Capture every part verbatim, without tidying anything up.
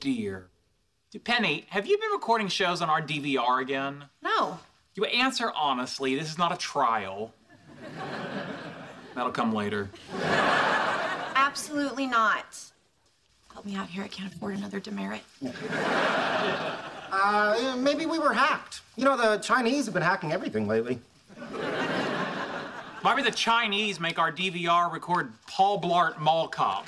dear. Penny, have you been recording shows on our D V R again? No. You answer honestly. This is not a trial. That'll come later. Absolutely not. Help me out here. I can't afford another demerit. Uh, maybe we were hacked. You know, the Chinese have been hacking everything lately. Why would the Chinese make our D V R record Paul Blart Mall Cop?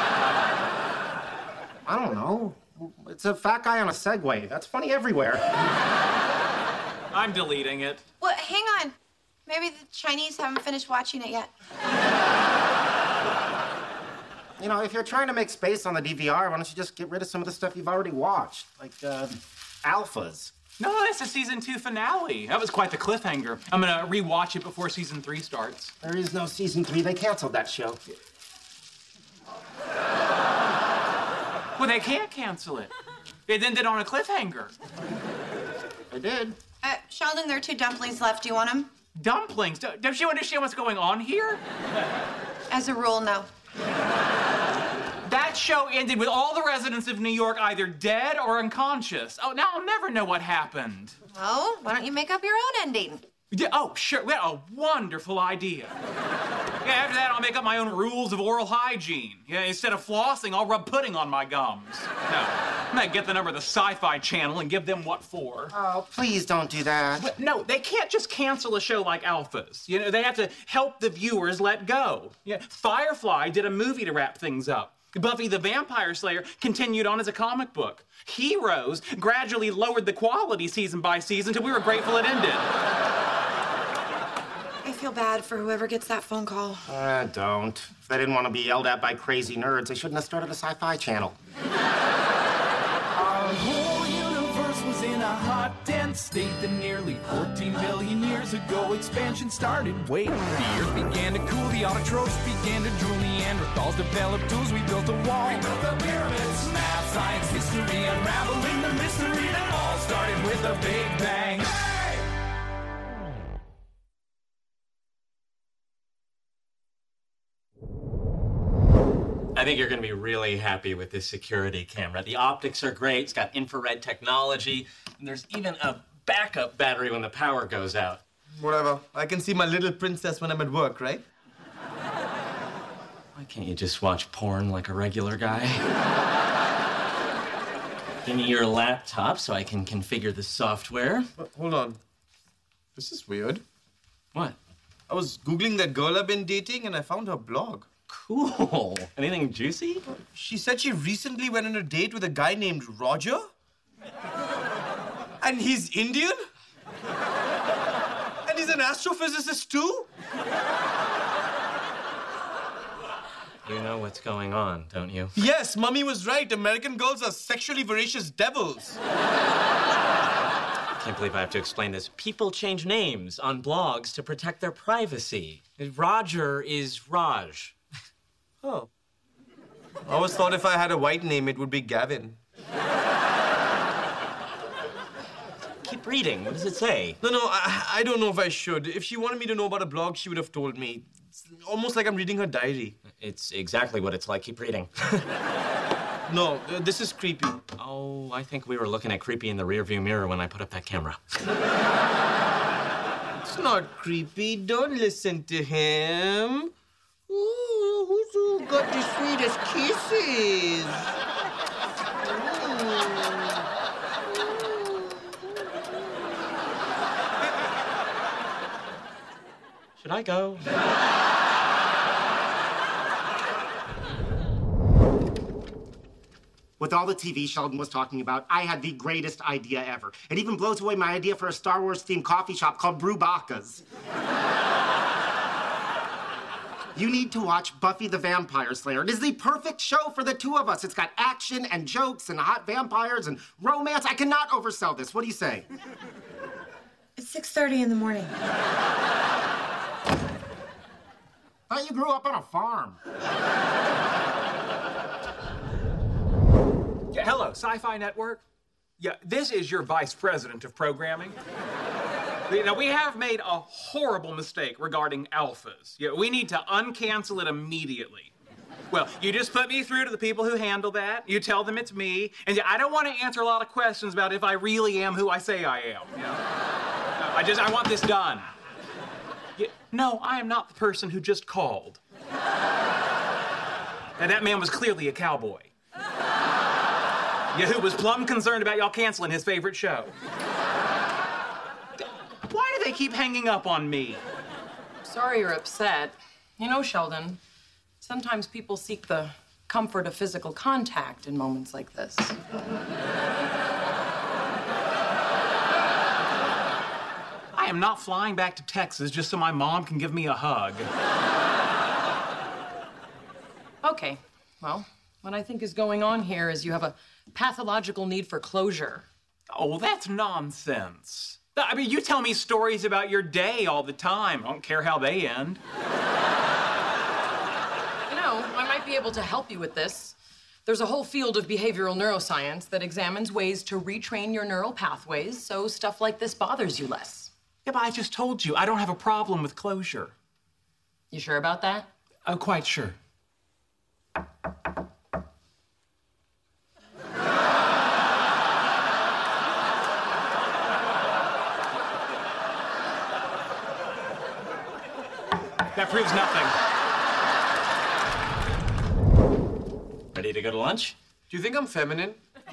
I don't know. It's a fat guy on a Segway. That's funny everywhere. I'm deleting it. Well, hang on. Maybe the Chinese haven't finished watching it yet. You know, if you're trying to make space on the D V R, why don't you just get rid of some of the stuff you've already watched? Like, uh, Alphas. No, that's the season two finale. That was quite the cliffhanger. I'm gonna rewatch it before season three starts. There is no season three. They canceled that show. Well, they can't cancel it. It ended on a cliffhanger. They did. Uh, Sheldon, there are two dumplings left. Do you want them? Dumplings? Don't you understand what's going on here? As a rule, no. That show ended with all the residents of New York either dead or unconscious. Oh, now I'll never know what happened. Well, why don't you make up your own ending? Yeah, oh, sure. We had a wonderful idea. Yeah, after that, I'll make up my own rules of oral hygiene. Yeah, instead of flossing, I'll rub pudding on my gums. No, I'm gonna get the number of the Sci-Fi Channel and give them what for. Oh, please don't do that. But no, they can't just cancel a show like Alphas. You know, they have to help the viewers let go. Yeah, Firefly did a movie to wrap things up. Buffy the Vampire Slayer continued on as a comic book. Heroes gradually lowered the quality season by season until we were grateful it ended. I feel bad for whoever gets that phone call. Uh, don't. If they didn't want to be yelled at by crazy nerds, they shouldn't have started a Sci-Fi Channel. Our whole universe was in a hot, dense state that nearly fourteen billion years ago expansion started. Wait, the earth began to cool, the autotrophs began to drool, Neanderthals developed tools, we built a wall. We built the pyramids, math, science, history, unraveling the mystery that all started with a big bang. I think you're going to be really happy with this security camera. The optics are great. It's got infrared technology. And there's even a backup battery when the power goes out. Whatever. I can see my little princess when I'm at work, right? Why can't you just watch porn like a regular guy? Give me your laptop so I can configure the software. But hold on. This is weird. What? I was Googling that girl I've been dating and I found her blog. Cool. Anything juicy? She said she recently went on a date with a guy named Roger. And he's Indian? And he's an astrophysicist too? You know what's going on, don't you? Yes, Mummy was right. American girls are sexually voracious devils. I can't believe I have to explain this. People change names on blogs to protect their privacy. Roger is Raj. Oh. I always thought if I had a white name, it would be Gavin. Keep reading. What does it say? No, no, I, I don't know if I should. If she wanted me to know about a blog, she would have told me. It's almost like I'm reading her diary. It's exactly what it's like. Keep reading. No, uh, this is creepy. Oh, I think we were looking at creepy in the rearview mirror when I put up that camera. It's not creepy. Don't listen to him. Ooh, who's who got the sweetest kisses? Should I go? With all the T V Sheldon was talking about, I had the greatest idea ever. It even blows away my idea for a Star Wars-themed coffee shop called Brewbacca's. You need to watch Buffy the Vampire Slayer. It is the perfect show for the two of us. It's got action and jokes and hot vampires and romance. I cannot oversell this. What do you say? It's six thirty in the morning. Thought you grew up on a farm. Yeah, hello, Sci-Fi Network. Yeah, this is your vice president of programming. Now, we have made a horrible mistake regarding Alphas. Yeah, we need to uncancel it immediately. Well, you just put me through to the people who handle that. You tell them it's me. And I don't want to answer a lot of questions about if I really am who I say I am. You know? No, I just, I want this done. Yeah, no, I am not the person who just called. And that man was clearly a cowboy. Yeah, who was plumb concerned about y'all canceling his favorite show. Why do they keep hanging up on me? Sorry you're upset. You know, Sheldon, sometimes people seek the comfort of physical contact in moments like this. I am not flying back to Texas just so my mom can give me a hug. Okay, well, what I think is going on here is you have a pathological need for closure. Oh, that's nonsense. I mean, you tell me stories about your day all the time. I don't care how they end. You know, I might be able to help you with this. There's a whole field of behavioral neuroscience that examines ways to retrain your neural pathways so stuff like this bothers you less. Yeah, but I just told you, I don't have a problem with closure. You sure about that? Oh, quite sure. That proves nothing. Ready to go to lunch? Do you think I'm feminine?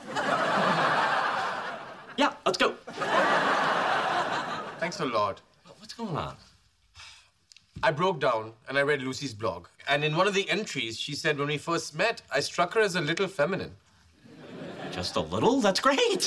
Yeah, let's go. Thanks a lot. What's going on? I broke down and I read Lucy's blog. And in one of the entries, she said when we first met, I struck her as a little feminine. Just a little? That's great.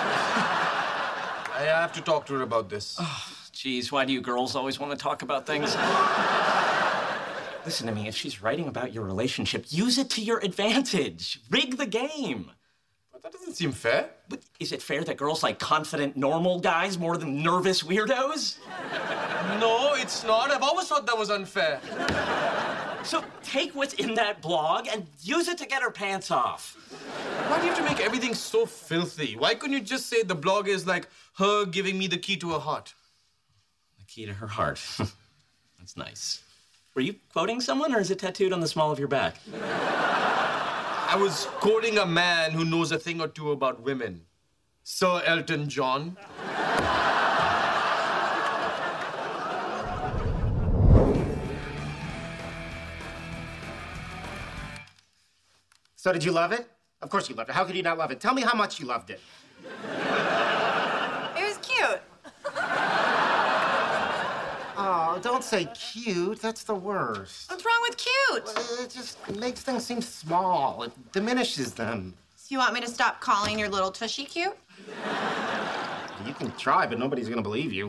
I have to talk to her about this. Geez, why do you girls always want to talk about things? Listen to me, if she's writing about your relationship, use it to your advantage. Rig the game. But that doesn't seem fair. But is it fair that girls like confident, normal guys more than nervous weirdos? No, it's not. I've always thought that was unfair. So take what's in that blog and use it to get her pants off. Why do you have to make everything so filthy? Why couldn't you just say the blog is like her giving me the key to her heart? The key to her heart. That's nice. Were you quoting someone, or is it tattooed on the small of your back? I was quoting a man who knows a thing or two about women. Sir Elton John. So did you love it? Of course you loved it. How could you not love it? Tell me how much you loved it. It was cute. Oh, don't say cute. That's the worst. What's wrong with cute? It just makes things seem small. It diminishes them. So you want me to stop calling your little tushy cute? You can try, but nobody's gonna believe you.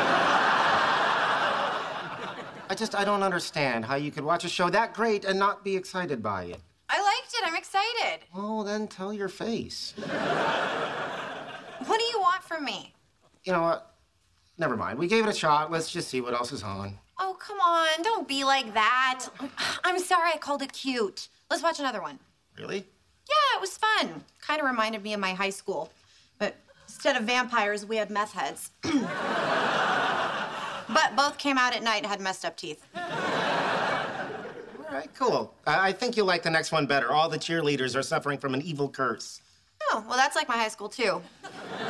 I just, I don't understand how you could watch a show that great and not be excited by it. I liked it. I'm excited. Oh, then tell your face. What do you want from me? You know what? Never mind. We gave it a shot. Let's just see what else is on. Oh, come on. Don't be like that. I'm sorry I called it cute. Let's watch another one. Really? Yeah, it was fun. Kind of reminded me of my high school. But instead of vampires, we had meth heads. But both came out at night and had messed up teeth. All right, cool. I, I think you'll like the next one better. All the cheerleaders are suffering from an evil curse. Oh, well, that's like my high school, too.